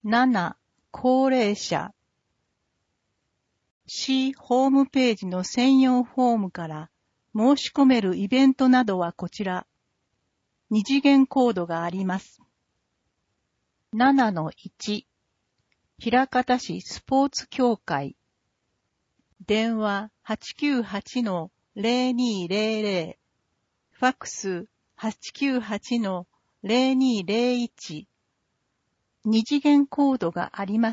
7、高齢者。市ホームページの専用フォームから申し込めるイベントなどはこちら。二次元コードがあります。7-1、枚方市スポーツ協会。電話 898-0200、ファックス 898-0201。二次元コードがあります。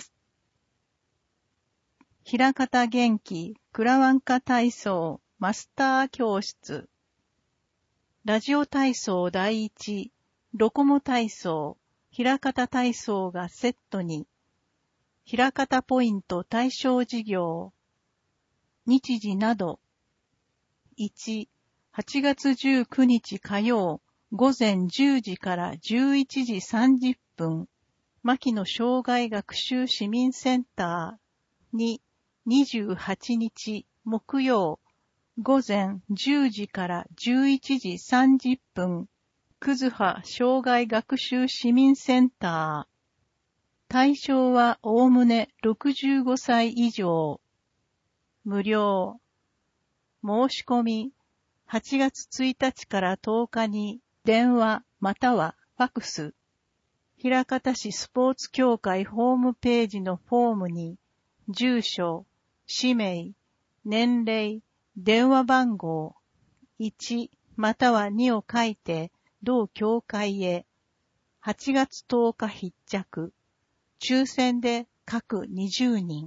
枚方元気クラワンカ体操マスター教室。ラジオ体操第一、ロコモ体操、枚方体操がセットに。枚方ポイント対象事業。日時など。1、8月19日火曜、午前10時から11時30分。牧野障害学習市民センター。2、28日木曜、午前10時から11時30分。葛葉障害学習市民センター。対象はおおむね65歳以上。無料。申し込み、8月1日から10日に電話またはファックス。枚方市スポーツ協会ホームページのフォームに、住所、氏名、年齢、電話番号、1または2を書いて、同協会へ、8月10日必着。抽選で各20人。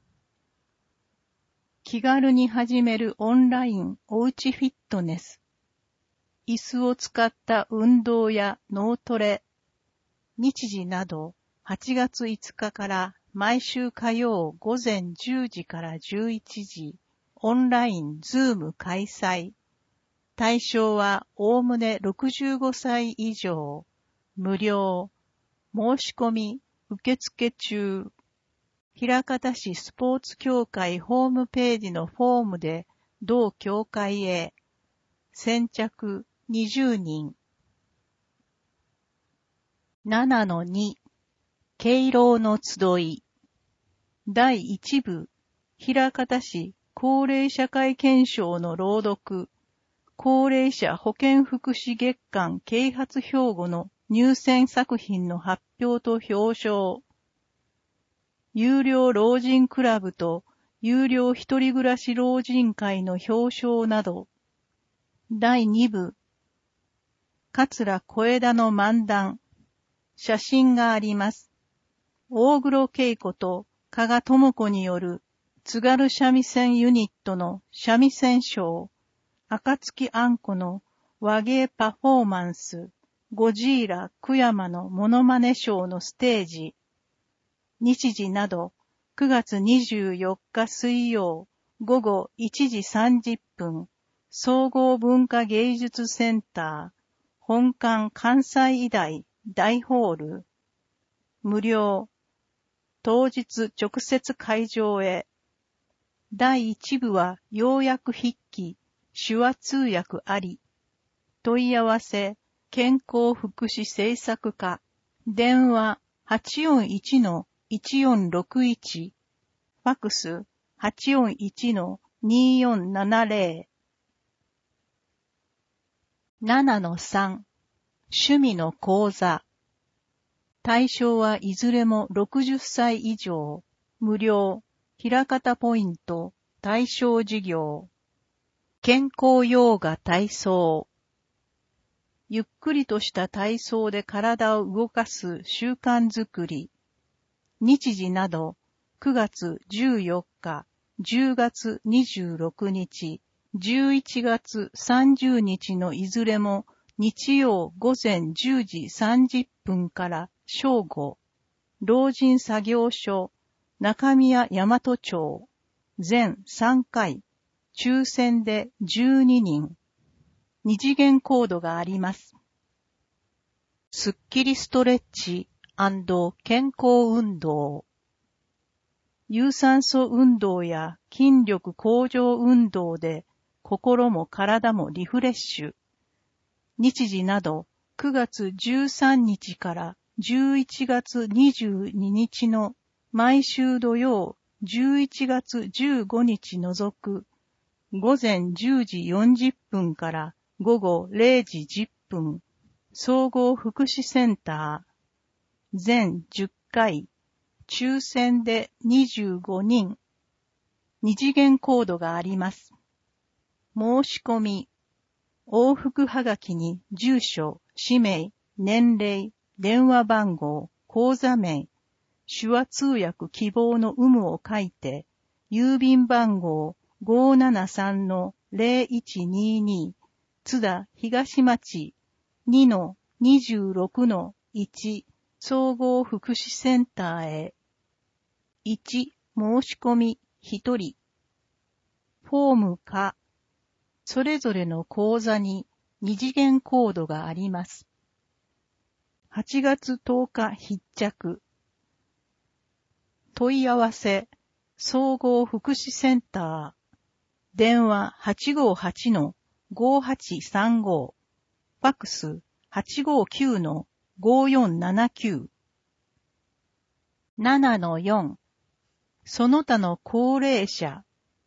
気軽に始めるオンラインおうちフィットネス。椅子を使った運動や脳トレ、日時など8月5日から毎週火曜午前10時から11時、オンラインズーム開催。対象はおおむね65歳以上。無料。申し込み受付中。枚方市スポーツ協会ホームページのフォームで同協会へ。先着20人。7-2、敬老の集い。第1部、枚方市高齢社会憲章の朗読。高齢者保健福祉月間啓発標語の入選作品の発表と表彰。有料老人クラブと有料一人暮らし老人会の表彰など。第2部、桂小枝の漫談。写真があります。大黒恵子と加賀智子による津軽三味線ユニットの三味線ショー。暁あんこの和芸パフォーマンス、ゴジーラ久山のモノマネショーのステージ、日時など9月24日水曜午後1時30分、総合文化芸術センター、本館関西医大大ホール、無料、当日直接会場へ。第1部は要約筆記、手話通訳あり。問い合わせ、健康福祉政策課。電話 841-1461。ファックス 841-2470。7-3、趣味の講座。対象はいずれも60歳以上。無料。枚方ポイント。対象事業。健康ヨガ体操。ゆっくりとした体操で体を動かす習慣づくり。日時など9月14日、10月26日、11月30日のいずれも日曜午前10時30分から正午。老人作業所、中宮大和町。全3回。抽選で12人。二次元コードがあります。スッキリストレッチ&健康運動。有酸素運動や筋力向上運動で心も体もリフレッシュ。日時など9月13日から 11月22日の毎週土曜11月15日除く午前10時40分から午後0時10分総合福祉センター全10回抽選で25人二次元コードがあります。申し込み往復はがきに住所、氏名、年齢、電話番号、口座名、手話通訳希望の有無を書いて、郵便番号 573-0122 津田東町 2-26-1 総合福祉センターへ。1、申し込み1人。フォームか、それぞれの口座に二次元コードがあります。8月10日必着。問い合わせ、総合福祉センター、電話 858-5835、ファックス 859-5479。7-4、その他の高齢者、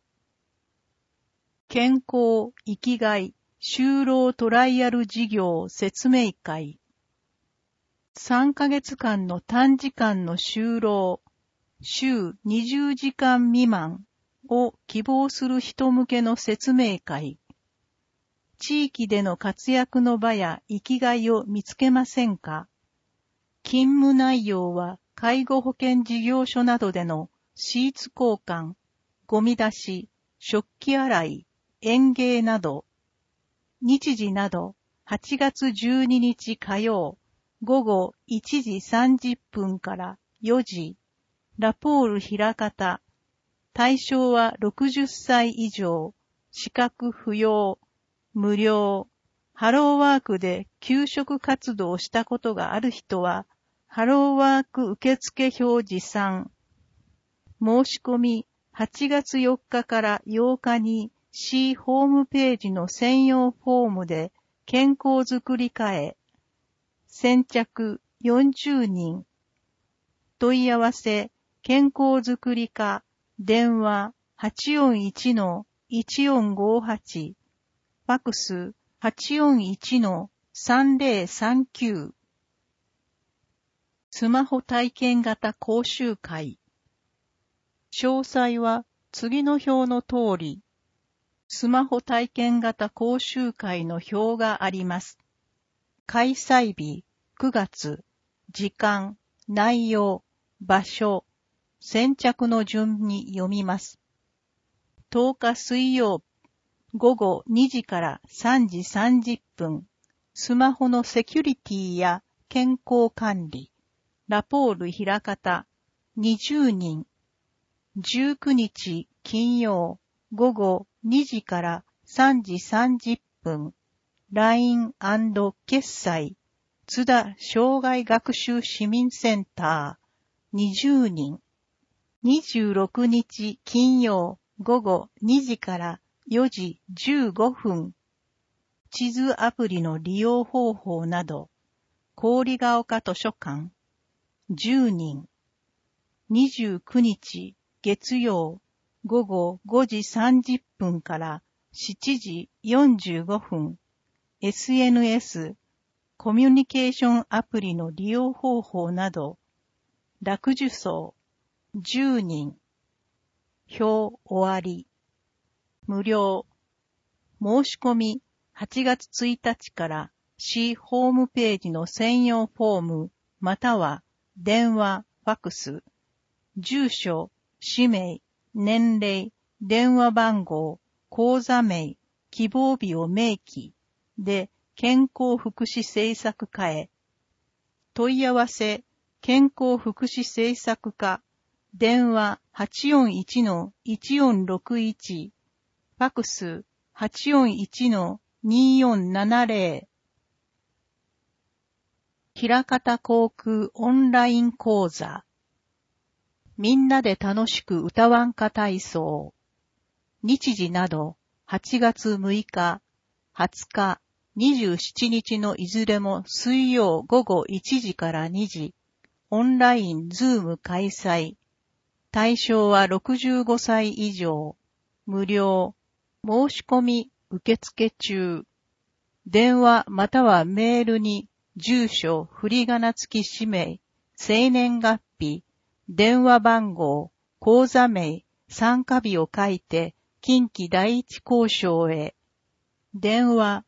健康、生きがい、就労トライアル事業説明会。3ヶ月間の短時間の就労、週20時間未満を希望する人向けの説明会。地域での活躍の場や生きがいを見つけませんか？勤務内容は介護保険事業所などでのシーツ交換、ゴミ出し、食器洗い、園芸など。日時など8月12日火曜午後1時30分から4時、ラポール枚方。対象は60歳以上、資格不要、無料。ハローワークで給食活動をしたことがある人は、ハローワーク受付表示3。申し込み8月4日から8日に市ホームページの専用フォームで健康づくり課へ。先着40人。問い合わせ、健康づくり課、電話 841-1458、ファクス 841-3039。スマホ体験型講習会。詳細は次の表の通り、スマホ体験型講習会の表があります。開催日、9月、時間、内容、場所、先着の順に読みます。10日水曜日、午後2時から3時30分、スマホのセキュリティや健康管理、ラポール枚方、20人、19日金曜、午後2時から3時30分、LINE& 決済、津田障害学習市民センター、20人、26日金曜、午後2時から4時15分、地図アプリの利用方法など、郡ヶ丘図書館、10人、29日月曜、午後5時30分から7時45分、SNS、コミュニケーションアプリの利用方法など、楽受層、10人、表終わり、無料、申し込み8月1日から市ホームページの専用フォームまたは電話、ファクス、住所、氏名、年齢、電話番号、口座名、希望日を明記で健康福祉政策課へ。問い合わせ、健康福祉政策課、電話 841-1461、ファクス 841-2470。枚方航空オンライン講座。みんなで楽しく歌わんか体操。日時など8月6日、20日、 27日のいずれも水曜午後1時から2時、オンラインズーム開催。対象は65歳以上。無料。申し込み受付中。電話またはメールに住所、振り仮名付き氏名、生年月日、電話番号、口座名、参加日を書いて近畿第一交渉へ。電話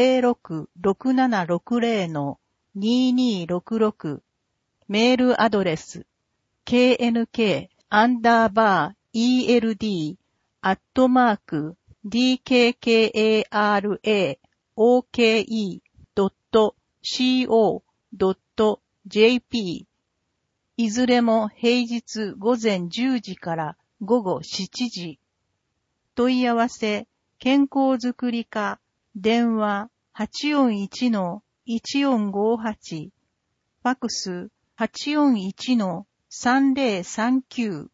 06-6760-2266 メールアドレス knk_eld@dkkaraoke.co.jp いずれも平日午前10時から午後7時。問い合わせ、健康づくり課、電話 841-1458、ファクス 841-3039。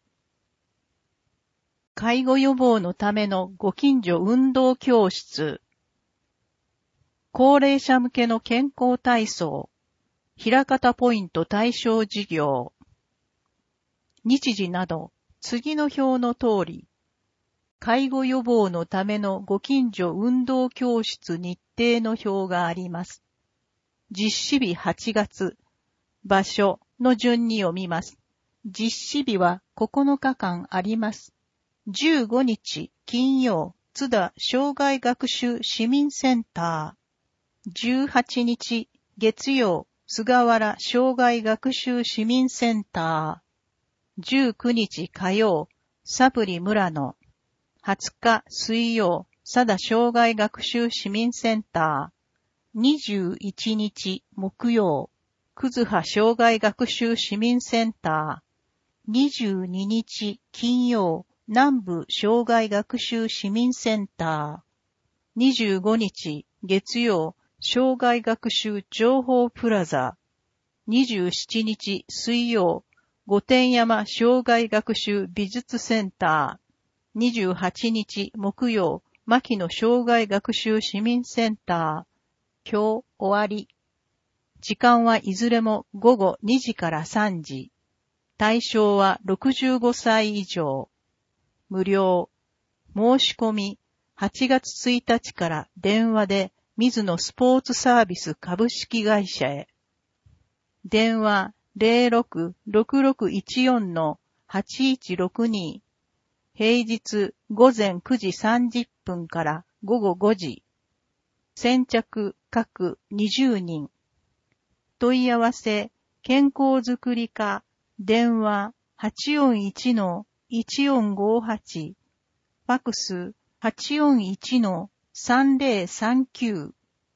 介護予防のためのご近所運動教室。高齢者向けの健康体操。枚方ポイント対象事業。日時など、次の表の通り、介護予防のためのご近所運動教室日程の表があります。実施日8月、場所の順に読みます。実施日は9日間あります。15日金曜、津田障害学習市民センター。18日月曜、菅原障害学習市民センター。19日火曜、サプリ村野。20日水曜、佐田障害学習市民センター。21日木曜、葛葉障害学習市民センター。22日金曜、南部障害学習市民センター。25日月曜、障害学習情報プラザ。27日水曜、御殿山障害学習美術センター。28日木曜、牧野障害学習市民センター。今日終わり。時間はいずれも午後2時から3時。対象は65歳以上。無料。申し込み、8月1日から電話で水野スポーツサービス株式会社へ。電話 06-6614-8162。平日午前9時30分から午後5時。先着各20人。問い合わせ、健康づくり課、電話 841-1458、ファクス 841-3039。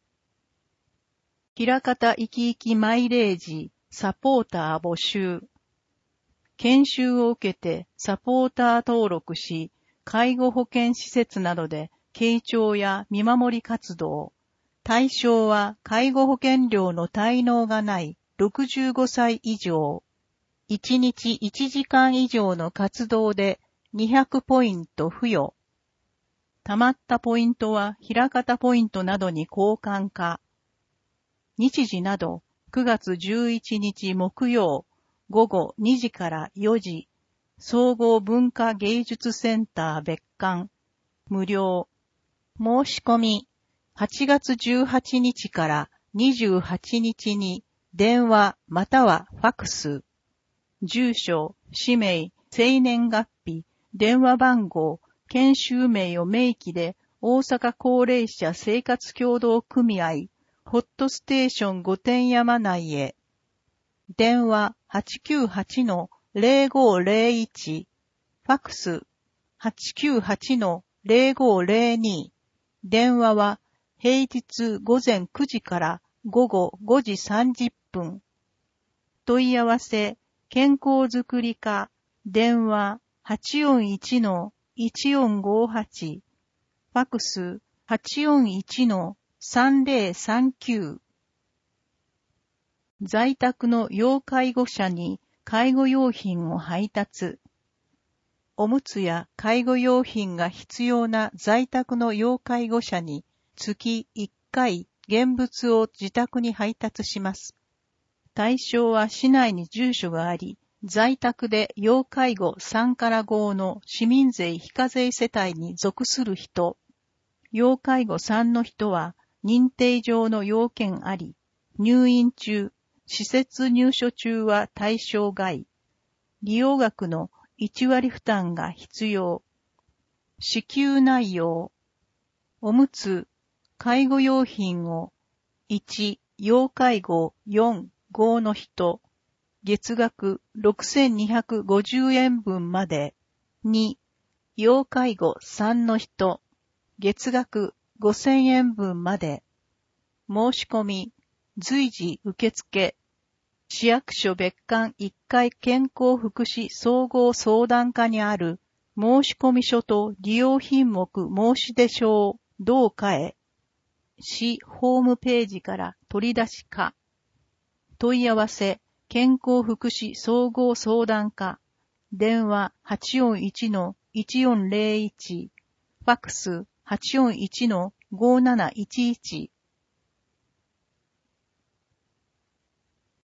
枚方いきいきマイレージ、サポーター募集。研修を受けてサポーター登録し、介護保険施設などで傾聴や見守り活動。対象は介護保険料の滞納がない65歳以上。1日1時間以上の活動で200ポイント付与。貯まったポイントは枚方ポイントなどに交換か。日時など9月11日木曜午後2時から4時、総合文化芸術センター別館、無料。申し込み、8月18日から28日に電話またはファクス。住所、氏名、生年月日、電話番号、研修名を明記で大阪高齢者生活協同組合、ホットステーション御殿山内へ。電話 898-0501、ファクス 898-0502。電話は平日午前9時から午後5時30分。問い合わせ、健康づくり課、電話 841-1458、ファクス 841-3039。在宅の要介護者に介護用品を配達。おむつや介護用品が必要な在宅の要介護者に月1回現物を自宅に配達します。対象は市内に住所があり、在宅で要介護3から5の市民税非課税世帯に属する人、要介護3の人は認定上の要件あり、入院中、施設入所中は対象外、利用額の1割負担が必要。支給内容。おむつ、介護用品を1、要介護4、5の人、月額6250円分まで。2、要介護3の人、月額5000円分まで。申し込み、随時受付。市役所別館1階健康福祉総合相談課にある申込書と利用品目申出書を同課へ。市ホームページから取り出しか。問い合わせ、健康福祉総合相談課。電話 841-1401。ファックス 841-5711。